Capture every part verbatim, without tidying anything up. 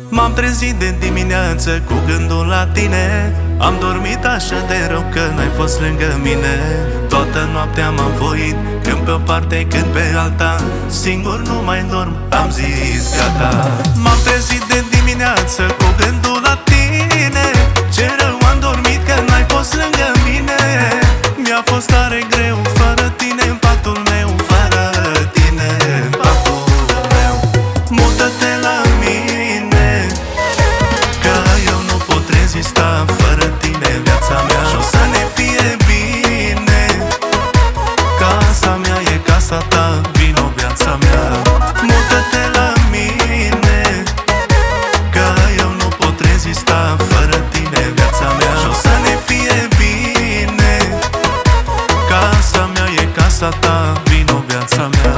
M-am trezit de dimineață cu gândul la tine. Am dormit așa de rău că n-ai fost lângă mine. Toată noaptea m-am voit, când pe o parte, când pe alta. Singur nu mai dorm, am zis gata. M-am trezit de dimineață cu gândul la tine. Ce rău am dormit că n-ai fost lângă mine. Mi-a fost tare greu fără tine în patul meu. Fără tine în patul meu. Mută-te la mine, că eu nu pot rezista. Fără tine viața mea o să ne fie bine. Casa mea e casa ta, vino viața mea. Mută-te la mine, că eu nu pot rezista. Fără tine viața mea o să ne fie bine. Casa mea e casa ta, vino viața mea.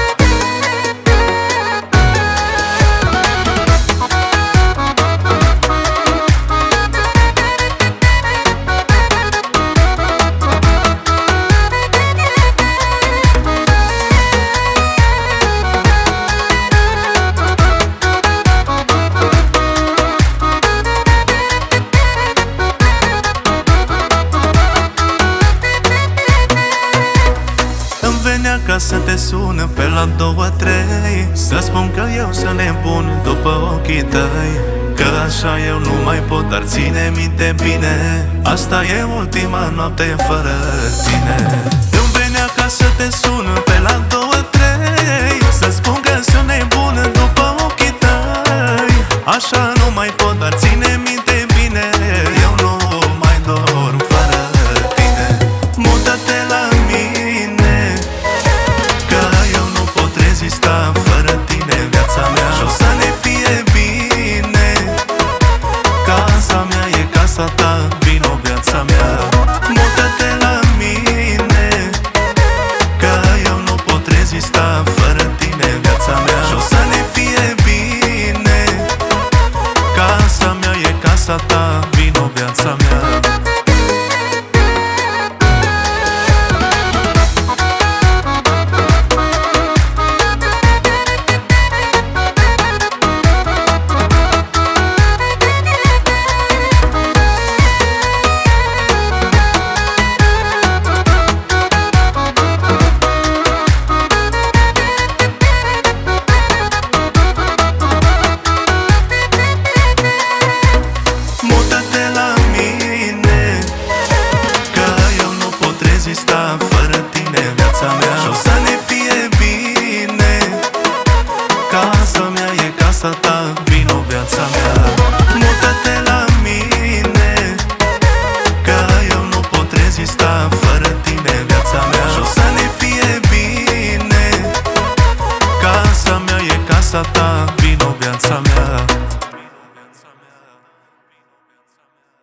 Ca să te sună pe la două, trei, să spun că eu sunt nebun după ochii tăi. Că așa eu nu mai pot, dar ține minte bine, asta e ultima noapte fără tine. Îmi venea ca să te sună pe la două, trei, să spun că sunt nebun după ochii tăi. Așa nu mai pot, dar ține minte bine, eu nu mai dorm fără tine. Mută-te la mine, fără tine viața mea o să ne fie bine. Casa mea e casa ta, vino viața mea. Mută-te la mine, că eu nu pot rezista. Fără tine viața mea o să ne fie bine. Casa mea e casa ta, vino viața mea. Fără tine viața mea o să ne fie bine. Casa mea e casa ta, vino viața mea. Mută-te la mine, că eu nu pot rezista. Fără tine viața mea o să ne fie bine. Casa mea e casa ta, vino viața mea.